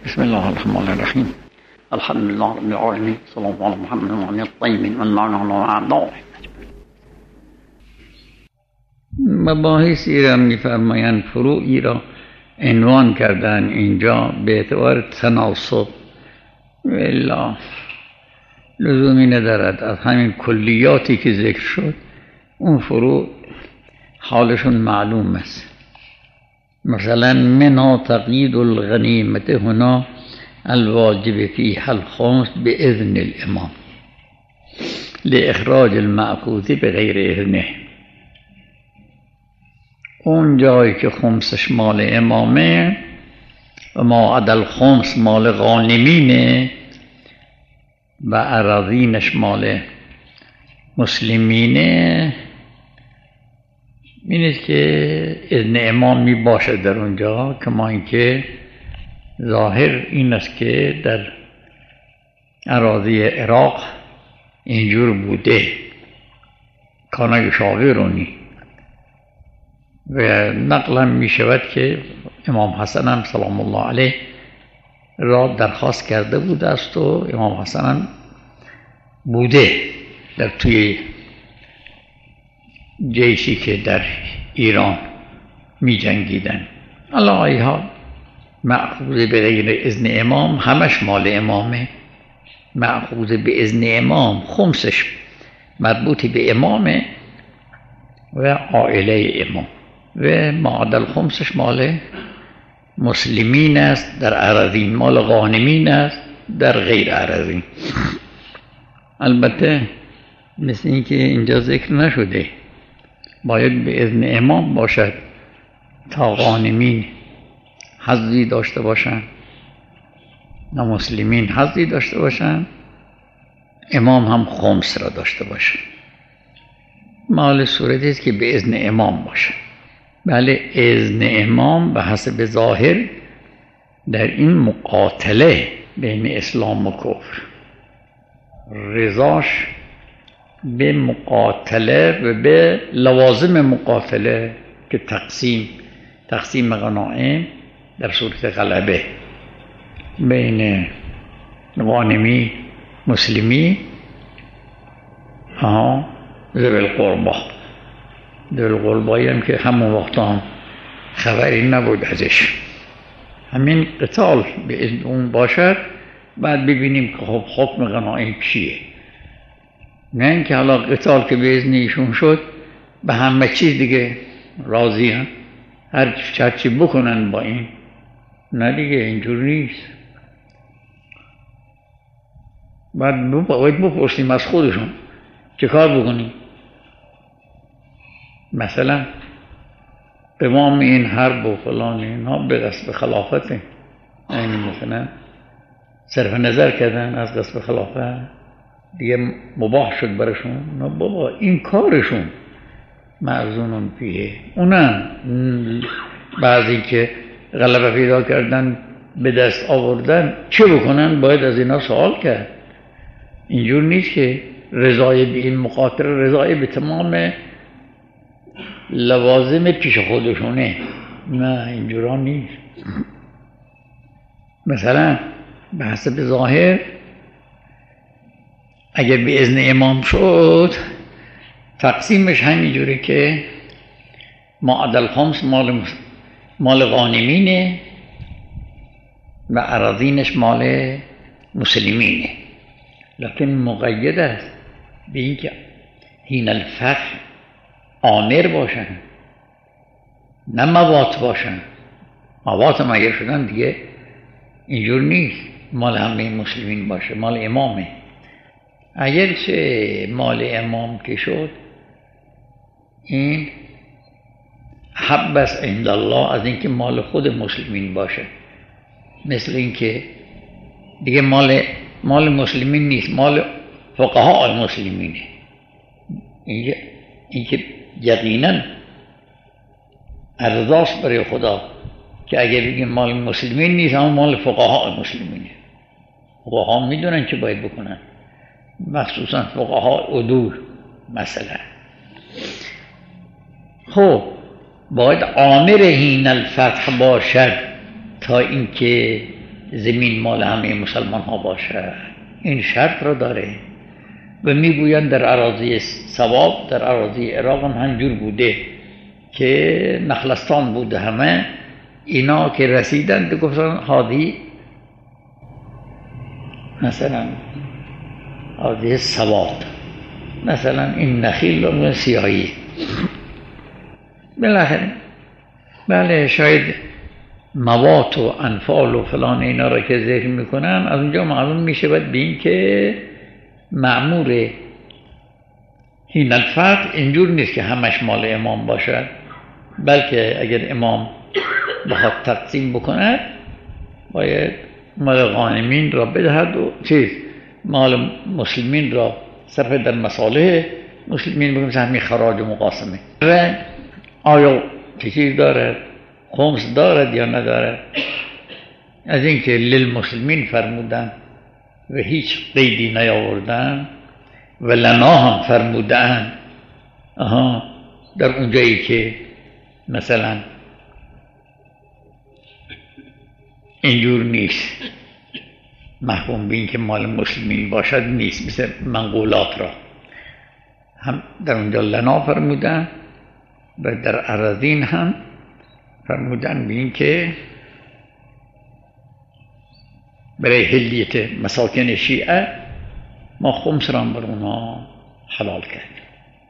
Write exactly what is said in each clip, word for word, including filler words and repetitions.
بسم الله الرحمن الرحیم. الحمد لله رب العالمین. صلی الله علی محمد و علی الطیبین و الله علی اعدائه. مباحثی را می‌فرمایند فروعی را عنوان کردن اینجا به اعتبار تناسب، الا لزومی ندارد. از همین کلیاتی که ذکر شد اون فروع حالشون معلوم است. مثلا منا تقیید الغنیمت هنا الواجب فیها الخمس باذن الامام لاخراج المأخوذ بغیر اذنه. اون جایی که خمسش مال امامه و ما عدا الخمس مال غانمینه و اراضینش مال مسلمینه، اینه که اذن امام می باشد در اونجا. کما اینکه ظاهر این است که در اراضی عراق اینجور بوده، کانای شاغرونی، و نقل هم می شود که امام حسن هم سلام الله علیه را درخواست کرده بوده است و امام حسن هم بوده در توی جیشی که در ایران می جنگیدن. علی ای حال مأخوذ به غیر اذن امام همش مال امامه. مأخوذ به اذن امام خمسش مربوط به امامه و عائله امام، و معادل خمسش مال مسلمین است در اراضین، مال غانمین است در غیر اراضین. البته مثل این که اینجا ذکر نشده باید به اذن امام باشد تا غانمین حظی داشته باشند، نه مسلمین حظی داشته باشند، امام هم خمس را داشته باشد. مال صورتی است که به اذن امام باشد. بله، اذن امام به حسب ظاهر در این مقاتله بین اسلام و کفر، رضاش به مقاتله و به لوازم مقاتله که تقسیم تقسیم غنایم در صورت غلبه بین غانمی مسلمی ها ذوی القربا. ذوی القربایی هم که همون وقت هم خبری نبود ازش، همین قتال به اذن اون باشد، بعد ببینیم که خب حکم غنایم چیه. نه اینکه حالا قتال که به اذن ایشون شد به همه چیز دیگه راضی هم، هر چی بکنن با این. نه دیگه اینجور نیست. بعد باید بپرسیم از خودشون چه کار بکنیم. مثلا قوام این حرب و فلان اینا به قصد خلافت، یعنی مثلا صرف نظر کردن از قصد خلافت دیگه مباح شد برشون. نه بابا، این کارشون معزونون فیه. اونم بعضی که غلبه پیدا کردن به دست آوردن چه بکنن باید از اینا سوال کرد. اینجور نیست که رضای به این مقاتل رضای به تمام لوازم پیش خودشونه. نه اینجورا نیست. مثلا به حسب ظاهر اگر به اذن امام شد تقسیمش همینجوره که معادل خمس مال مال غانمینه و اراضینش مال مسلمینه، لکن مقید است به اینکه حین الفتح آمر باشن، نه موات باشن. موات هم اگر شدن دیگه اینجور نیست مال همه مسلمین باشه، مال امامه. اگر چه مال امام که شد این حبس عند الله از اینکه مال خود مسلمین باشه. مثل اینکه دیگه مال مال مسلمین نیست، مال فقها مسلمینه. اینکه اینکه یقینا ارضاست برای خدا که اگر بگیم مال مسلمین نیست اما مال فقها مسلمینه. فقها میدونن چه باید بکنن، مخصوصا فقها عدول مثلا. خب باید آمر حین الفتح باشد تا اینکه زمین مال همه مسلمان ها باشه. این شرط را داره و میگویند در اراضی ثواب، در اراضی عراق هم همجور بوده که نخلستان بوده، همه اینا که رسیدند گفتن هادی مثلا هادی ثواب، مثلا این نخیل رو سیاهی. بالاخره بله شاید موات و انفال و فلان اینا را که ذکر میکنن از اونجا معلوم میشه باید بین که مأمور هین الفتح اینجور نیست که همش مال امام باشد، بلکه اگر امام بخواد تقسیم بکند باید مال غانمین را بدهد و چیز مال مسلمین را صرف در مصالح مسلمین بگیم همین خراج و مقاسمه. و آیا چیز دارد خمس دارد یا ندارد؟ از اینکه للمسلمین فرمودن و هیچ قیدی نیاوردن و لنا هم فرمودن، آها در اونجایی که مثلا اینجور نیست محکوم بین که مال مسلمین باشد نیست، مثل منقولات را هم در اونجا لنا فرمودن و در اراضین هم فرمودن بین که برای حلیت مساکن شیعه ما خمس را بر اونا حلال کردیم،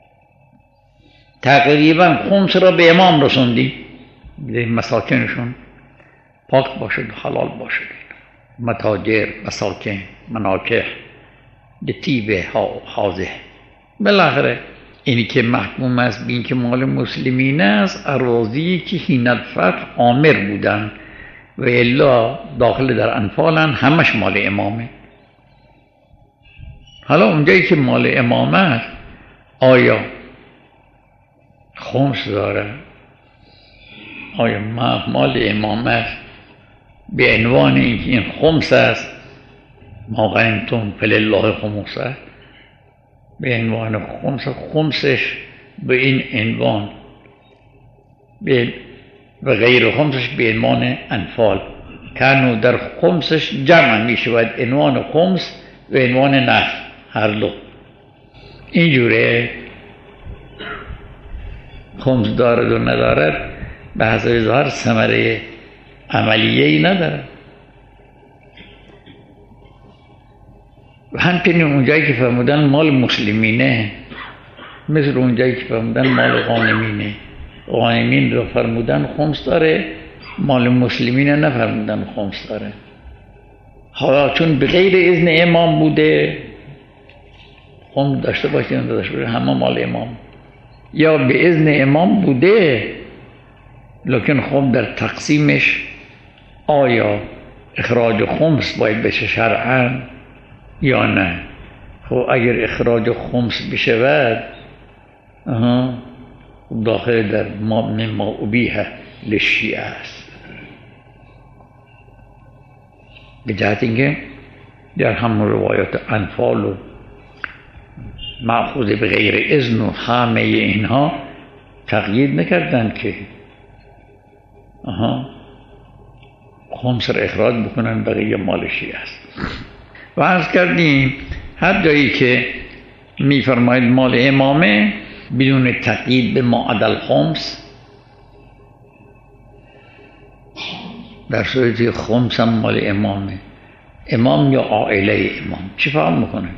تقریبا خمس را به امام رسوندیم، مساکنشون پاک باشد و حلال باشد، متاجر، مساکن، مناکح، لطیبه حاضه. بالاخره اینی که محکوم است بین که مال مسلمین است اراضی که هین الفتح آمر بودن و الا داخل در انفالن همش مال امامه. حالا اونجایی که مال امام است آیا خمس داره؟ آیا مال امام است به عنوان اینکه این خمس است ما غنیمتم فلله خمسه، به عنوان خمس، خمسش به این عنوان و غیر خمسش به عنوان انفال کنو در خمسش جمع می شود، عنوان خمس و عنوان نفل هر دو اینجوره. خمس دارد و ندارد به حسب ظاهر ثمره عملیه ای ندارد. و همچنین اونجایی که فرمودن مال مسلمینه مثل اونجایی که فرمودن مال غانمینه، غانمین رو فرمودن خمس داره، مال مسلمینه نفرمودن خمس داره. حالا چون به غیر اذن امام بوده خمس داشته باشه یا نداشته باشه همه مال امام، یا به اذن امام بوده لکن خب در تقسیمش آیا اخراج خمس باید بشه شرعاً یا نه؟ خب اگر اخراج خمس بشود داخل در ما مما ابیح للشیعه است، به جهت اینکه در همون روایات انفال و مأخوذ به غیر اذن و همه اینها تقیید نکردن که آها خمس را اخراج بکنن بقیه مال شیعه است. و عرض کردیم هر جایی که میفرماید مال امامه بدون تقیید به ما عدا الخمس، در صورتی خمس هم مال امامه، امام یا عائله امام چی فهم میکنه؟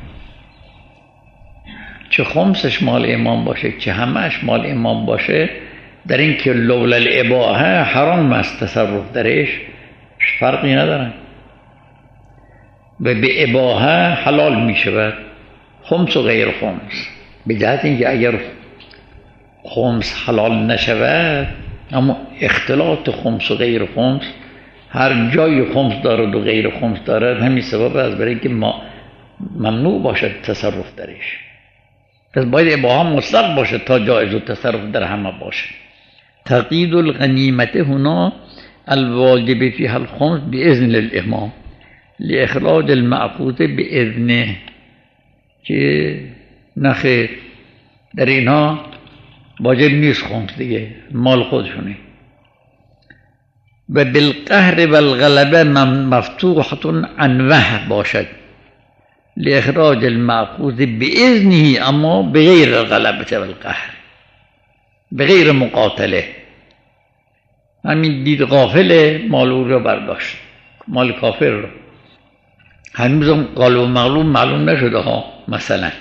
چه خمسش مال امام باشه چه همش مال امام باشه، در این که لولا الاباحه حرام است تصرف درش فرقی ندارن و به اباحه حلال می شود خمس و غیر خمس، به جهت اینکه اگر خمس حلال نشود اما اختلاط خمس و غیر خمس هر جای خمس دارد و غیر خمس دارد همین سبب است برای اینکه ما ممنوع باشد تصرف درش، پس باید اباحه مطلق باشد تا جایز و تصرف در همه باشه. تقیید الغنیمت هنا الواجب فيها الخمس بإذن الامام لاخراج المأخوذ بإذنه، که نخیر در اینها واجب نیست خمس دیگه مال خودشونه، و بالقهر و الغلبه مفتوحة عنوه باشد لاخراج المأخوذ باذنه، اما بغیر الغلبه و القهر، بغیر مقاتله. همین دید غافل مال او رو برداشت، مال کافر رو. هنوزم غالب و مغلوب معلوم نشده ها. مثلا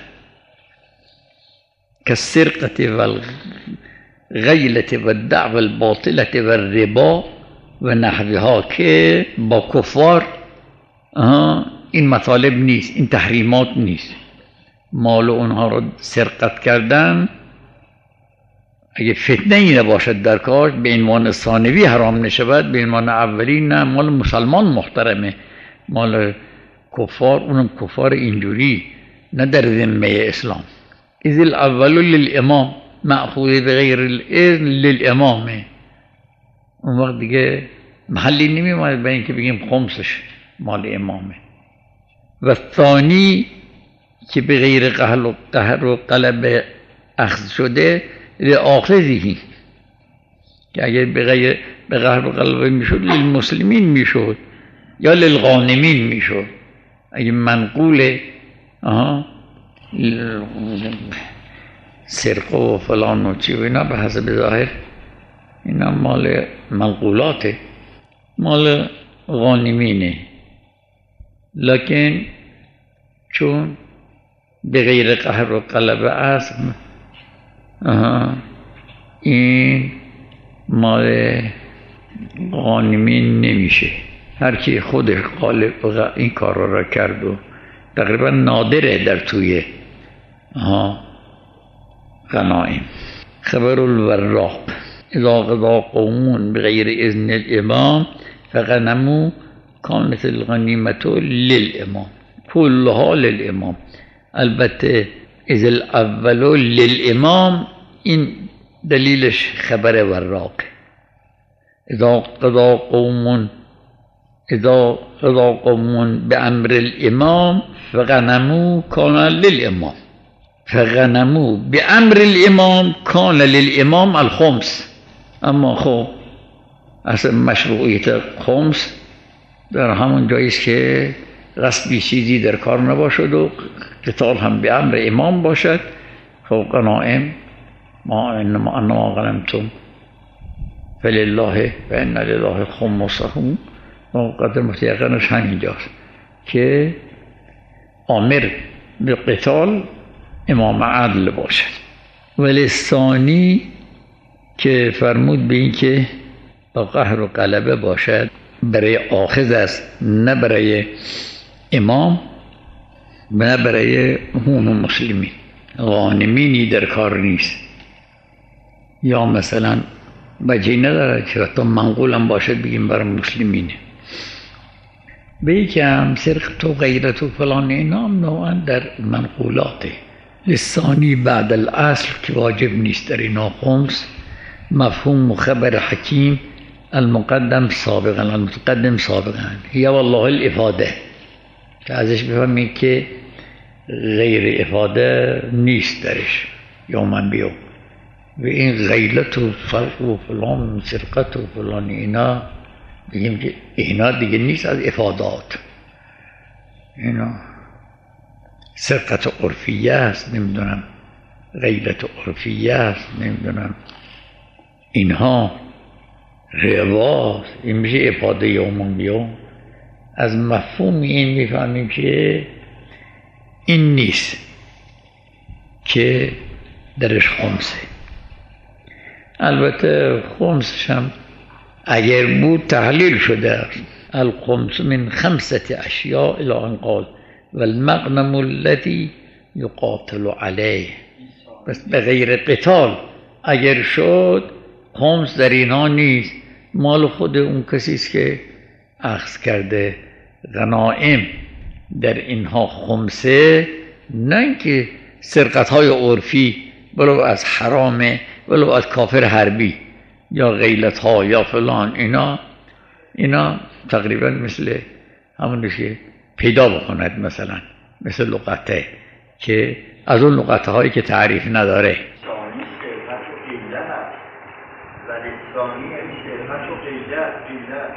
كالسرقة والغیلة والدعوة الباطلة والربا و نحوها، که با کفار این مطالب نیست، این تحریمات نیست. مال اونها رو سرقت کردن اگه فتنه ای نباشد در کار، به عنوان ثانوی حرام نشود، به عنوان اولی نه. مال مسلمان محترمه، مال کفار، اونم کفار اینجوری، نه در ذمه اسلام. اذ الاول للامام مأخوذ بغیر الاذن للامامه، اون وقت دیگه محلی نمیماند به اینکه بگیم خمسش مال امامه. و ثانی که بغیر قهر و قلب اخذ شده لآخذی، که اگر بغیر به قهر و قلب میشد للمسلمین میشد یا للغانمین میشد. اگه منقوله آها سرقه و فلان و چی و اینا به حسب ظاهر اینا مال منقولاته، مال غانمینه. لکن چون به غیر قهر و قلبه است، این مال غانمین نمیشه. هر کی خودش غالب این کار را کرد و تقریبا نادره در توی غنائم. خبر الوراق اذا قضى قوم بغیر اذن الامام فغنموا كانت الغنیمة للامام، كلها للامام. البته اذ الاول للامام این دلیلش خبر وراق. اذا قضى قوم اذا قضى قوم بامر الامام فغنموا كان للامام، فغنموا بامر الامام كان للامام الخمس. اما خب اصلا مشروعیت خمس در همون جاییست که قصدی چیزی در کار نباشد و قتال هم به امر امام باشد. خب غنائم ما انما انما غنمتم فلله و ان لله خمسه، و قدر متیقنش همینجاست که آمر به قتال امام عدل باشد. ولی ثانی که فرمود به این که با قهر و غلبه باشد، برای آخذ است، نه برای امام، نه برای همون مسلمین. غانمینی در کار نیست. یا مثلا وجهی نداره که حتی منقول هم باشد بگیم برای مسلمینه. به یکی هم سرقت و غیرت و فلان اینا هم نوعا در منقولاته. لسانی بعد الاصل که واجب نیست در اینا خمس. مفهوم و خبر حکیم المقدم سابقا المتقدم سابقا هی والله الافاده، که ازش بفهمید که غیر افاده نیست درش یا من بیو. و این غیلت و فرق و فلان سرقت و فلان اینا بگیم که اینا دیگه نیست از افادات. اینا سرقت عرفیه است، نمیدونم غیلت عرفیه است، نمیدونم اینها رواست. این میشه افاده یوم بیوم. از مفهوم این میفهمیم که این نیست که درش خمسه. البته خمسش هم اگر بود تحلیل شده. الخمس من خمسة اشیاء الی ان قال والمغنم الذي یقاتل علیه. بس به غیر قتال اگر شد خمس در اینها نیست، مال خود اون کسیست که اخذ کرده. غنائم در اینها خمسه، نه اینکه سرقت های عرفی ولو از حرامه ولو از کافر حربی یا غیلت ها یا فلان، اینا اینا تقریبا مثل همونش که پیدا بکند، مثلا مثل لغته که از اون لغته هایی که تعریف نداره. ثانی سرقت و غیلت هست، ولی ثانی یعنی سرقت و غیلت. غیلت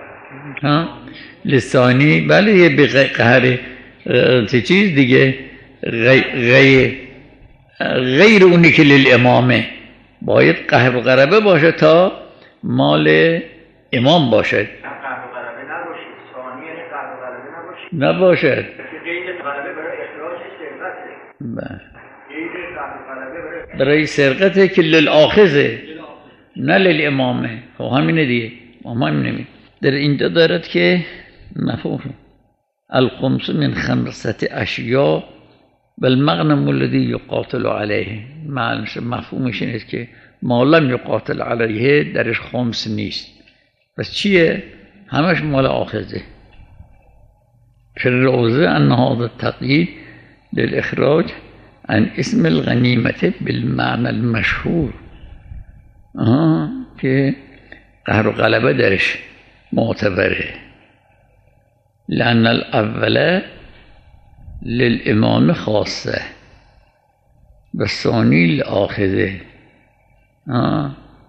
ها لسانی بله یه به قهر چیز دیگه غیر غیر اونی که للامامه باید قهر و غلبه باشه تا مال امام باشد. قهر و غلبه نباشه. ثانی یعنی قهر و غلبه نباشه. نباشد. غیر غلبه برای اخراج سرقته. بله. غیر قهر و غلبه برای برای سرقته که للآخذه نه للامامه. خب همینه دیگه. ما همین نمید. در اینجا دارد که مفهوم الخمس من خمسة اشیاء بالمغنم الذي یقاتل علیه. معنیش مفهومش اینه که ما لم یقاتل علیه درش خمس نیست. بس چیه؟ همش مال آخذه. في الروضة أن هذا التقييد للإخراج عن اسم الغنيمة بالمعنى المشهور آه که قهر و غلبه درش معتبره. لأن الأول للإمام خاصة والثاني للآخذه آه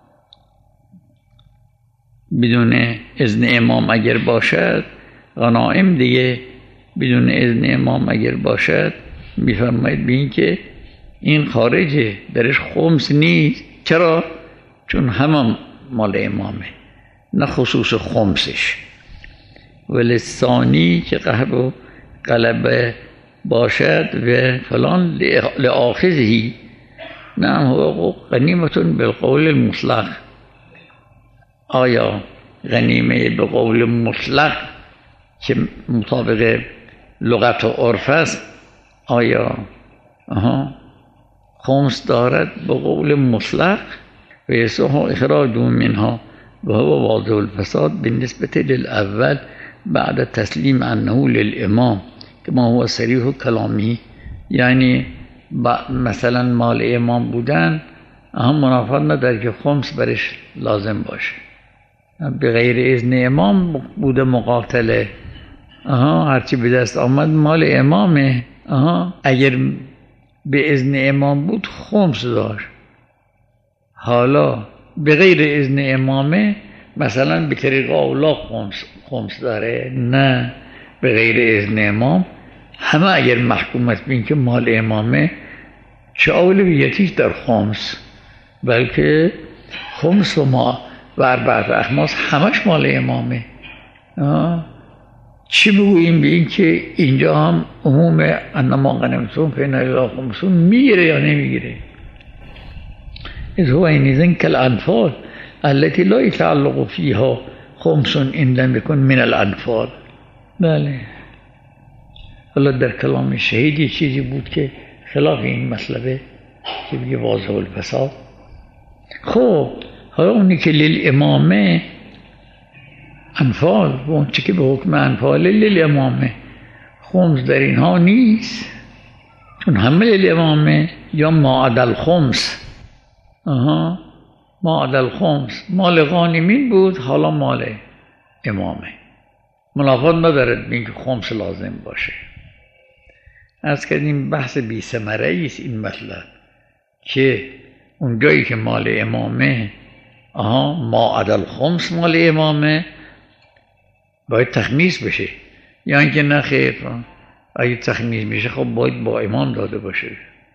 بدون اذن امام اگر باشد غنائم دیگه بدون اذن امام اگر باشد میفرماید بین که این خارجه درش خمس نیست. چرا؟ چون همه مال امامه نه خصوص خمسش. ولی ثانی که قهر و غلبه باشد و فلان لآخذهی نعم هو غنیمتون بالقول المطلق. آیا غنیمه به قول مطلق که مطابق لغت و عرف است آیا آها خمس دارد به قول مطلق و یصح اخراج منها و هو واضح الفساد بالنسبة للأول بعد تسلیم انه للامام كما هو صریح کلامی. یعنی مثلا مال امام بودن هم منافات نداره که خمس برش لازم باشه. به غیر اذن امام بوده مقاتله آها هرچی به دست آمد مال امامه. آها اگر به اذن امام بود خمس داشت. حالا به غیر اذن امامه مثلا به طریق اولا خمس خمس داره. نه به غیر اذن امام همه اگر محکومت بین که مال امامه چه اولویتیش در خمس بلکه خمس و ما و اربعت اخماس همش مال امامه. آه. چی بگوییم به این که اینجا هم عموم انما غنمتم فإن خمسون میگیره یا نمیگیره؟ اذ هو اینیزن کالانفال التي لا يتعلق فيها خمس ان لم يكن من الانفال. بله حالا در کلام شهید یه چیزی بود که خلاف این مطلبه که بگه واضح الفساد. خب حالا اونی که للامامه انفال و اون چی که به حکم انفال للامامه خمس در اینها نیست چون همه للامامه یا ما عدل خمس. آها ما عدل خمس مال غانمین بود حالا مال امامه. منافات ندارد بین که خمس لازم باشه. از کردیم بحث بی ثمره ایست این مطلب که اون جایی که مال امامه آها ما عدل خمس مال امامه باید تخمیس بشه یا اینکه نه خیر اگه تخمیس بشه خب باید با امام داده باشه.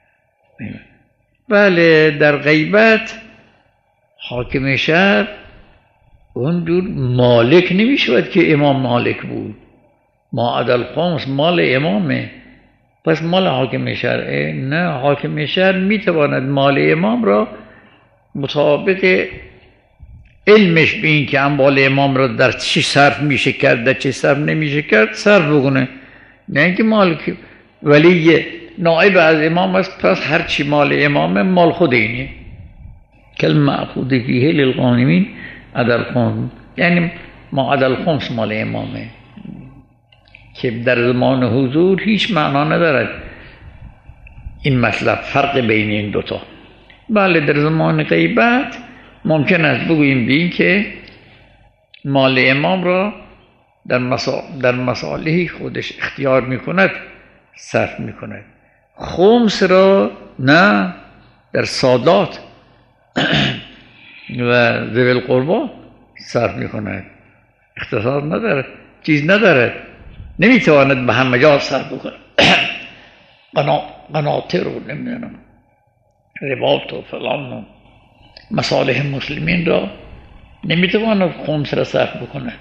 بله در غیبت حاکم شهر اونجور مالک نمیشود که امام مالک بود. ما عدل خمس مال امامه پس مال حاکم شهر نه. حاکم شهر میتواند مال امام را مطابق علمش به این که اموال امام را در چی صرف میشه کرد در چی صرف نمیشه کرد صرف بکنه. نه اینکه مال ولی نائب از امام است پس هر چی مال امام مال خود اینه. کل معخوذ فیه للغانمین عدل خمس یعنی ما عدل خمس مال امامه که در زمان حضور هیچ معنا ندارد این مطلب فرق بین این دوتا. بله در زمان غیبت ممکن است بگوییم بین که مال امام را در, مسا... در مصالحی خودش اختیار میکند صرف میکند. خمس را نه در سادات و ذوی القربا صرف میکند. اختصاص نداره، چیز نداره، نمیتواند به همه جا صرف بکنه. قنا... قناطر رو نمیدونم رباط و فلان و مصالح مسلمین را نمیتواند خمس را صرف بکنه.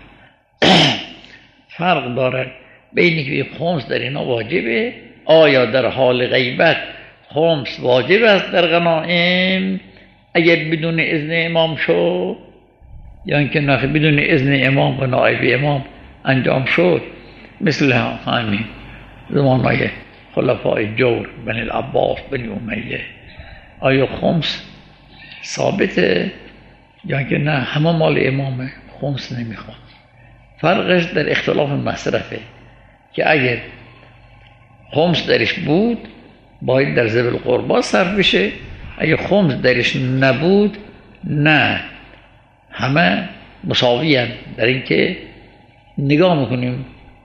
فرق داره بین که خمس در اینا واجبه، آیا در حال غیبت خمس واجب است در غنائم اگر بدون اذن امام شد، یا اینکه نه بدون اذن امام و نائب امام انجام شد، مثل همین زمانهای خلفای جور بن العباس بن امیه. آیا خمس ثابته یا اینکه نه همه مال امامه خمس نمیخواد؟ فرقش در اختلاف مصرفه که اگر خمس درش بود باید در ذوی القربا صرف بشه، اگر خمس درش نبود نه، همه مساوی هستند در اینکه نگاه میکنیم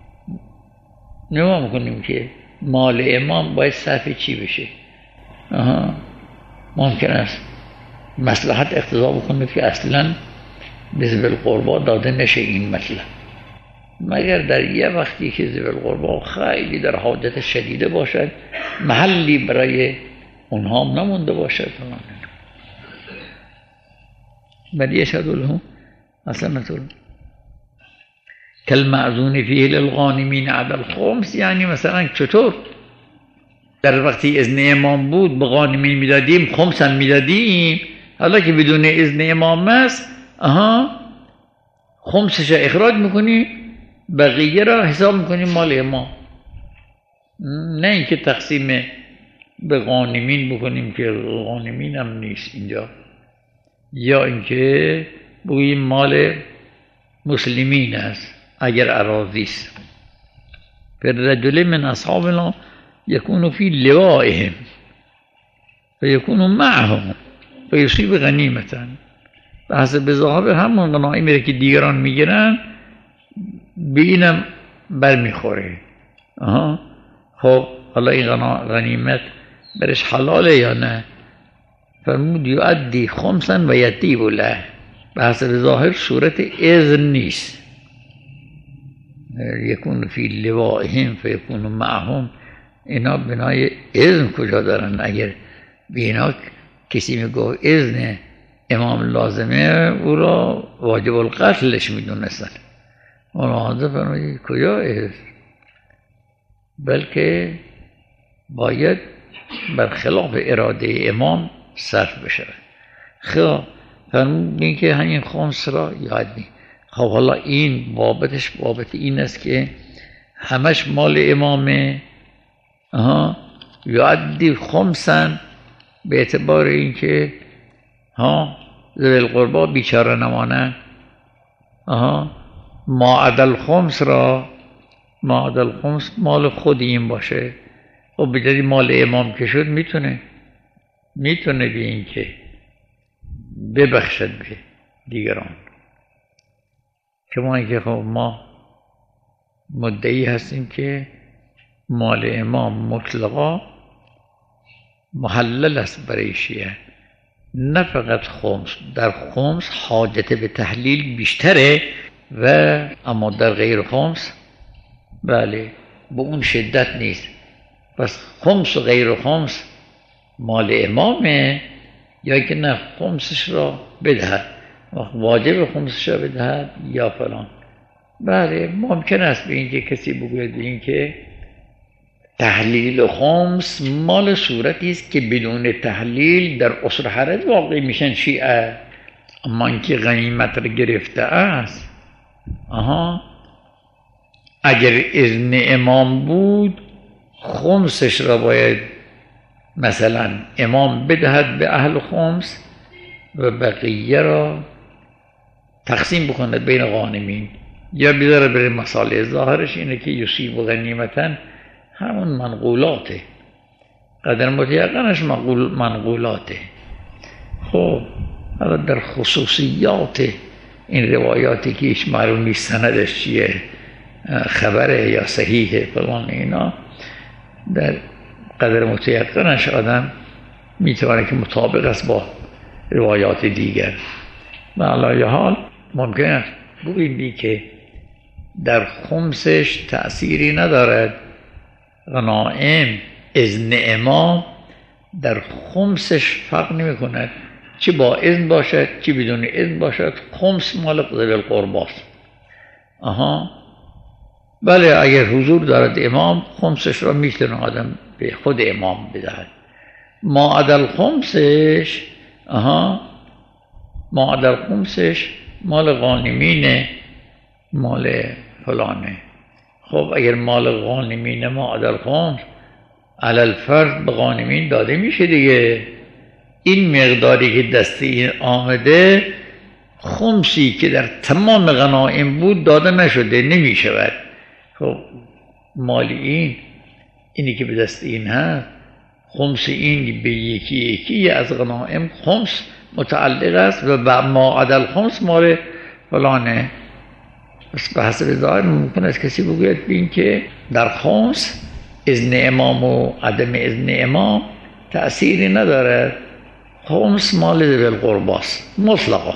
نگاه میکنیم که مال امام باید صرف چی بشه. آها ممکن است مصلحت اقتضا بکنه که اصلا به ذوی القربا داده نشه این مطلب، مگر در یه وقتی که ذوی القربا خیلی در حاجت شدیده باشد، محلی برای اونها هم نمونده باشد. بل یشهد لهم حسنة کالمأذون فیه للغانمین عدل خمس. یعنی مثلا چطور در وقتی اذن امام بود به غانمین میدادیم خمس هم میدادیم، حالا که بدون اذن امام است آها خمسش اخراج میکنیم، بقیه را حساب میکنیم مال امام. نه اینکه تقسیم به غانمین بکنیم که غانمین هم نیست اینجا، یا اینکه بگوییم مال مسلمین است اگر اراضی است. فالرجل من اصحابنا يكون في لوائهم فيكون معهم فيصيب غنیمة. به حسب ظاهر همون غنایمی که دیگران میگیرن به اینم برمیخوره. آها خب حالا این غنیمت برش حلاله یا نه؟ فرمود یؤدی خمسا و یطیب له. به حسب ظاهر صورت اذن نیست. یکون فی لوائهم فیکون معهم، اینا بنای اذن کجا دارن؟ اگر بینا کسی میگو اذن امام لازمه او را واجب القتلش میدونستن، ملاحظه فرمایید کجا اذن؟ بلکه باید برخلاف اراده امام صرف بشه. خب فرمودین که همین خمس را یاد نی. خب حالا این بابتش بابت این است که همش مال امامه. آها یعدی خمسن به اعتبار اینکه ها ذوی القربا بیچاره نمانه. آها ما عدل خمس را ما عدل خمس مال خود این باشه. خب بجدی مال امام که شد میتونه میتونه به این که ببخشد به دیگران. کما اینکه خب ما مدعی هستیم که مال امام مطلقا محلل است برای شیعه، نه فقط خمس. در خمس حاجت به تحلیل بیشتره و اما در غیر خمس بله به اون شدت نیست. پس خمس و غیر خمس مال امامه، یا که نه خمسش را بدهد، واجب خمسش را بدهد یا فلان. بله ممکن است به اینکه کسی بگوید این که تحلیل خمس مال صورتی است که بدون تحلیل در عسر حرج واقع میشن شیعه، اما اینکه غنیمت را گرفته است. آها اگر اذن امام بود خمسش را باید مثلا امام بدهد به اهل خمس و بقیه را تقسیم بکند بین غانمین، یا بیداره بره مسائل ظاهرش اینه که یصیب و غنیمتن همون منقولاته، قدر متیقنش منقولاته. خب حالا در خصوصیات این روایاتی که هیچ معلوم نیست سندش چیه، خبره یا صحیحه فلان، اینا در قدر متیقنش آدم میتونه که مطابق است با روایات دیگر. و علی حال ممکن است بگوییم که در خمسش تأثیری ندارد. غنائم اذن امام در خمسش فرق نمی کند، چه با اذن باشد چه بدون اذن باشد، خمس مال ذوی القرباست. آها بله، اگر حضور دارد امام خمسش را میتونه آدم به خود امام بدهد. ما عدل خمسش آها ما عدل خمسش مال غانمینه، مال فلانه. خب اگر مال غانمینه ما عدل خمس علل فرد به غانمین داده میشه دیگه. این مقداری که دست این آمده خمسی که در تمام غنایم بود داده نشده، نمیشود. خب مال این اینی که به دست این هست، خمس این به یکی یکی از غنایم خمس متعلق است و به ما عدل خمس مال فلانه. بس به حسب ظاهر ممکن است کسی بگوید بین که در خمس اذن امام و عدم اذن امام تأثیری ندارد، خمس مال ذوی القرباست مطلقا.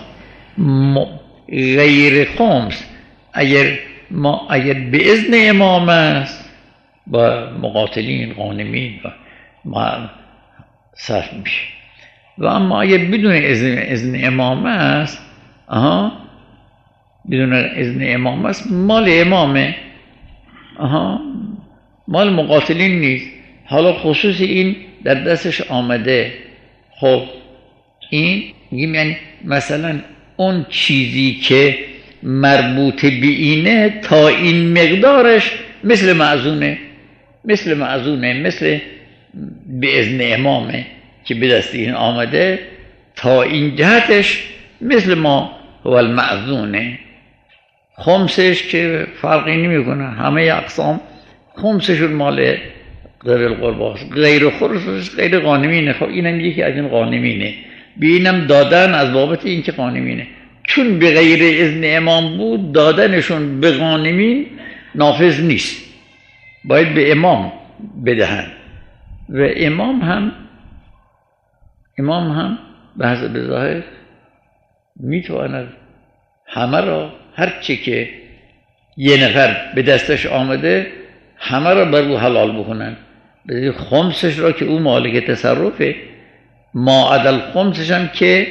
غیر خمس اگر ما اگر به اذن امام است با مقاتلین غانمین و ما صرف میشه، و اما اگر بدون اذن, اذن امام است آها بدون اذن امام است مال امامه، آها مال مقاتلین نیست. حالا خصوص این در دستش آمده، خب این یعنی مثلا اون چیزی که مربوط به اینه تا این مقدارش مثل معزونه مثل معزونه مثل به اذن امامه که به دست این آمده، تا این جهتش مثل ما هو المعزونه. خمسش که فرقی نمی کنه، همه اقسام خمسشون مال ذوی القرباست، غیر خمسش غیر غانمینه. خب اینم یکی از این غانمینه، به اینم دادن از بابت این که غانمینه، چون به غیر اذن امام بود دادنشون به غانمین نافذ نیست، باید به امام بدهن. و امام هم امام هم به حسب ظاهر میتواند همه را، هر چی که یه نفر به دستش آمده همه را بر او حلال بکنن. خمسش را که او مالک تصرفه، ما عدل خمسش هم که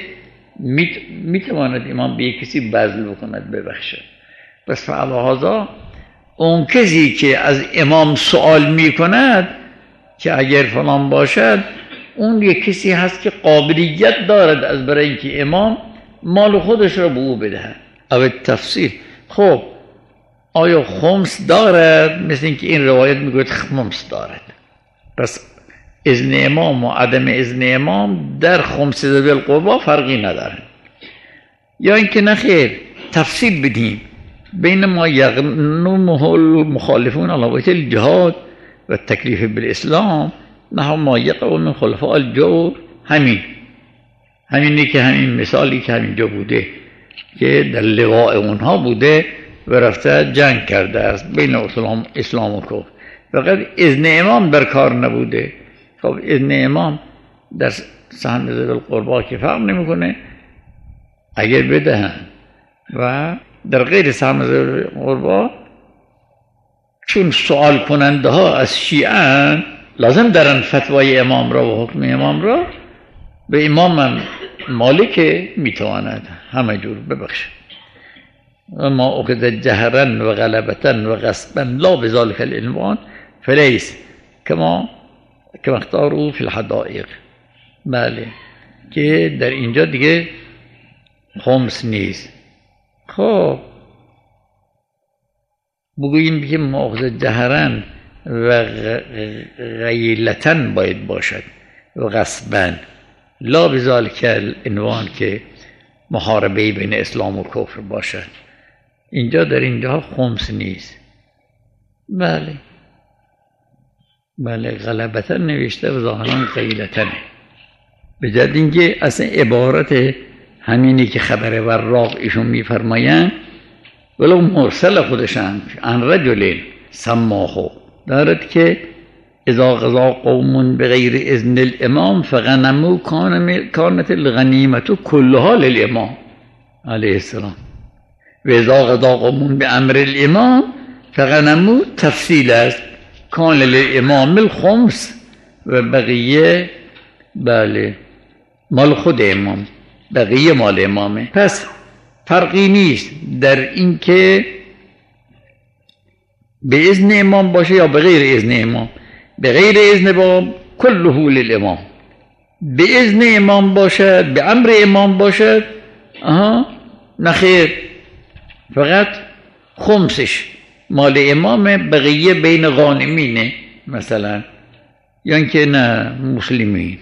میتواند امام به کسی بذل بکند ببخشد. پس فعلا اون کسی که از امام سوال میکند که اگر فلان باشد، اون یک کسی هست که قابلیت دارد از برای اینکه امام مال خودش را به او بدهد. او تفسیر خب آیا خمس دارد؟ مثل اینکه این روایت میگوید خمس دارد. پس اذن امام و عدم اذن امام در خمس ذوی القربا فرقی ندارد. یا اینکه نخیر تفصیل بدیم بین ما یغنمه المخالفون علی وجه الجهاد و تکلیف بالاسلام نحو ما یقع من خلفاء الجور. همین همینی که همین مثالی که همینجا بوده که در لواء اونها بوده و رفته جنگ کرده است بین اسلام, اسلام و کفر، فقط اذن امام در کار نبوده. خب اذن امام در سهم ذوی القربا که فرق نمیکنه اگر بدهن، و در غیر سهم ذوی القربا چون سوال کننده ها از شیعه لازم دارن فتوای امام را و حکم امام را، به امام هم مالک میتواند همه جور ببخشه. ما اخذ جهرا و غلبتا و غصبا لا بذلك العنوان فلیس کما کما اختاروا فی الحدائق. بله که در اینجا دیگه خمس نیست. خب بگوییم که ما اخذ جهرا و غیلتا باید باشد و غصبا لا بذلك العنوان که محاربه بین اسلام و کفر باشد. اینجا در اینجا خمس نیست. بله بله غلبتا نوشته و ظاهرا غیلتا، به جد اینکه اصلا عبارت همینی که خبر وراق ایشون میفرمایند ولو مرسل خودشان عن رجل سماخو دارد که اذا غزا قوم بغیر اذن الامام فغنمو کانت الغنیمت کلها للامام علیه السلام. و اذا قضا قوم به امر الامام فغنمو تفصیل است، کان للامام الخمس و بقیه بله مال خود امام، بقیه مال امامه. پس فرقی نیست در این که به اذن امام باشه یا به غیر اذن امام. به غیر اذن امام کله للامام، به اذن امام باشد، به امر امام باشد آها نخیر، فقط خمسش مال امامه، بقیه بین غانمینه مثلا، یا اینکه نه مسلمین.